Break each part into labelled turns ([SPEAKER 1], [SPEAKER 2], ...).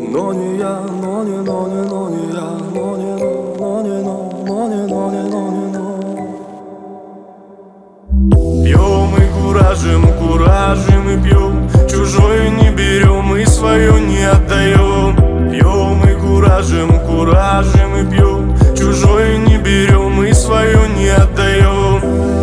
[SPEAKER 1] но не я, но не, но не, но не я, но не, но не, но не, но не, но не, но. Пьем и куражим и пьем, чужое не берем и свое не отдаем. Пьем и куражим и пьем, чужое не берем и свое не отдаем.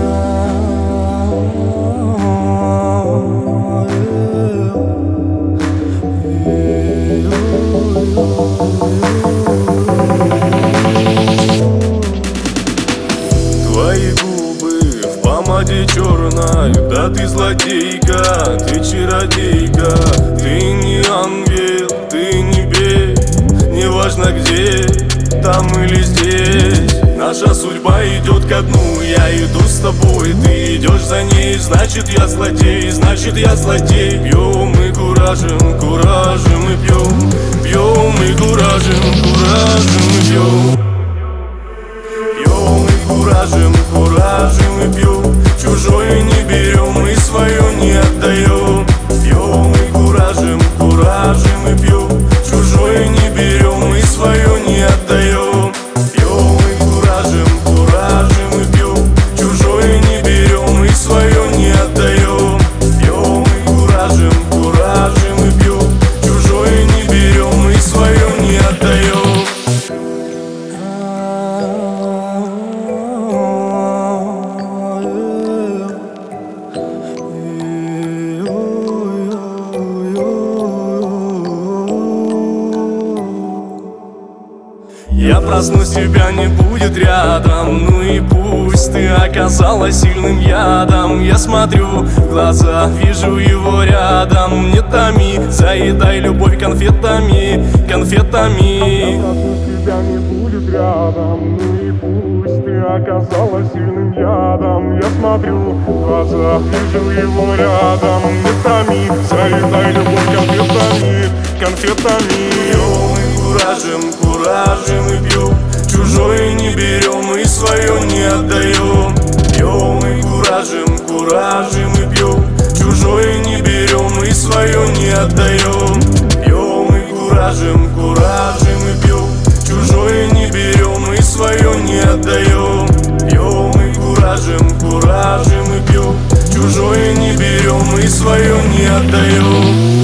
[SPEAKER 1] Твои губы в помаде черной, да ты злодейка, ты чародейка. Ты не ангел, ты не бей, неважно где, там или здесь. Наша судьба идет ко дну, я иду с тобой, ты идешь за ней. Значит я злодей, значит я злодей. Пьем и куражим и пьем, пьем и куражим и пьем. Пьем и куражим и пьем, чужое не берем и свое не отдаем. Пьем и куражим и пьем, чужое не берем и свое не отдаем. Пьем и куражим и пьем, чужое не берем и свое не отдаем. Пьем и куражим и пьем, чужое не берем и свое не отдаем. Я проснусь, тебя не будет рядом, ну и пусть ты оказалась сильным ядом. Я смотрю в глаза, вижу его рядом. Не томи, заедай любовь конфетами, конфетами.
[SPEAKER 2] Тебя не будет рядом, ну и пусть ты оказалась сильным ядом. Я смотрю в глаза, вижу его рядом. Не томи, заедай любовь конфетами, конфетами.
[SPEAKER 1] Пьем и куражим и пьем, чужое не берем и свое не отдаем. Пьем и куражим и пьем, чужое не берем и свое не отдаем. Пьем и куражим и пьем, чужое не берем и свое не отдаем. Пьем и куражим и пьем, чужое не берем и свое не отдаем.